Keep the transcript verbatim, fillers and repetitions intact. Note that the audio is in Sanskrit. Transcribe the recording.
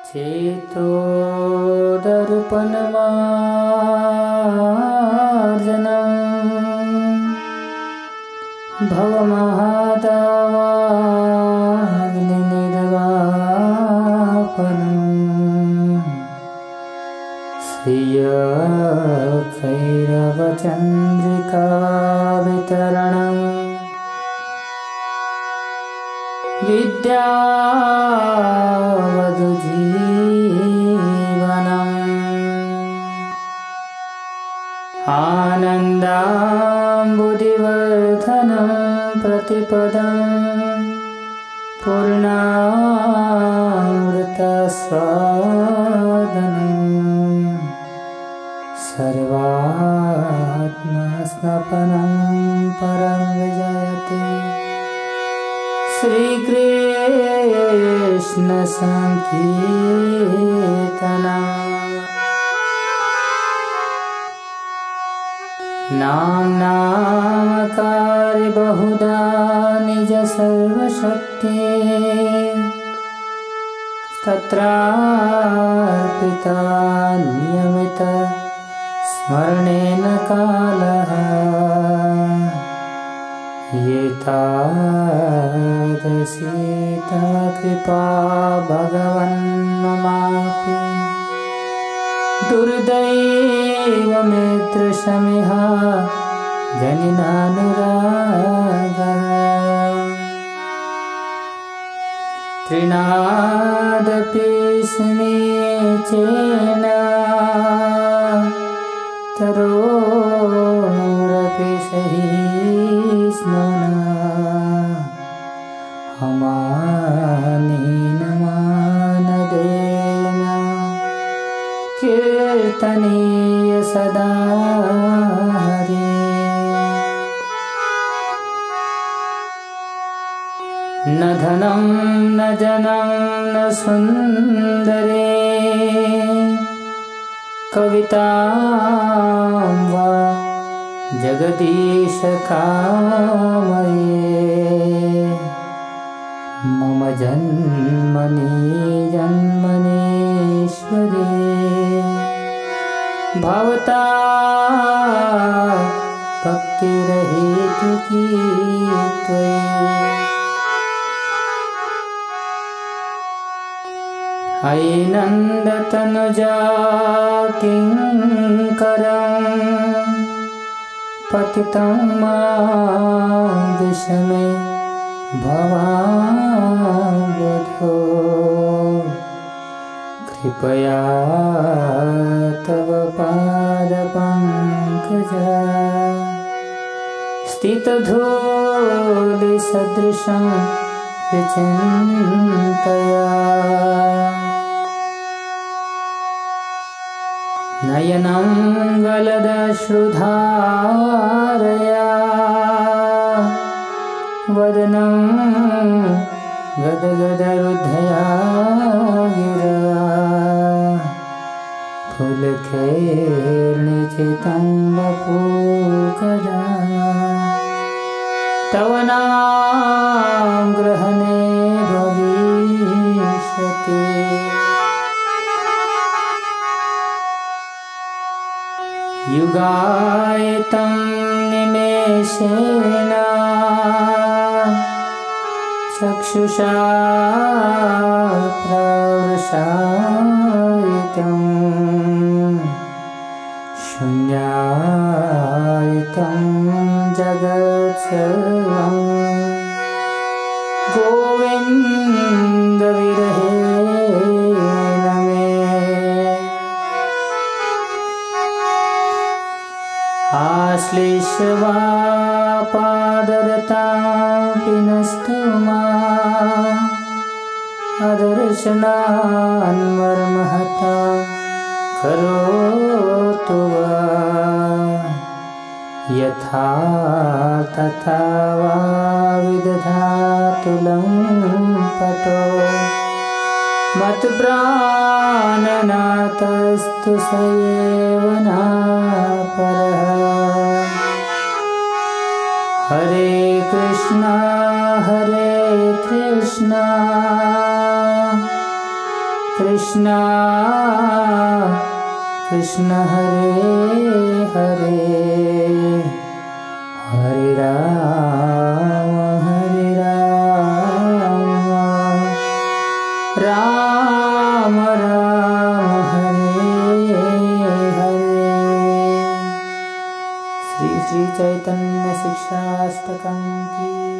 चेतो दर्पणमार्जनम् भवमहादावाग्निनिर्वापनम् श्रियखैरवचन्द्रिका वितरणम् विद्यावधुजीवनम् आनन्दाम्बुधिवर्धनं प्रतिपदं पूर्णामृतस्वादनं सर्वात्मस्नपनं परं विजयते श्रीकृष्ण संकीर्तनम् नाम्नामकारि बहुधा निज सर्वशक्ति तत्रार्पिता नियमित स्मरणेन कालः एतादृशी तव कृपा भगवन्ममापि दुर्दैवमेतृशमिह जनिनानुरागः तृणादपि स्नेचेन तरोरपि सहिष्णुना हमानेन मानदेन कीर्तनीय सदा हरे न धनं न जनं न सुन्दरे कवितां वा जगदीश कामये मम जन्मनि जन्मनीश्वरे भवता भक्तिरहितुकी त्वयि अयि नन्दतनुजा किङ्करं पतितं मां विषमे भवावधो कृपया तव पादपङ्कज स्थितधूलिसदृशं विचिन्तया नयनं गलदश्रुधारया वदनं गदगदरुद्धया गिरा फुलखेर्निचितं वपुकदा तव नाम ग्रहणे भविष्यति युगायतं निमेषेण चक्षुषा प्रवृषायितं शून्यायितं जगत्सर्वं गोविन्दविरहेण मे आश्लिष्य वा पादरतां पिनस्तु माम् अदर्शनान्मर्महता करोतु वा यथा तथा वा विदधातु लम्पटो मत्प्राणनाथस्तु स एव नापरः हरे कृष्णा हरे कृष्णा कृष्ण कृष्णा कृष्ण हरे हरे हरे राम हरे राम राम राम हरे हरे। श्री श्री चैतन्य शिक्षाष्टकं की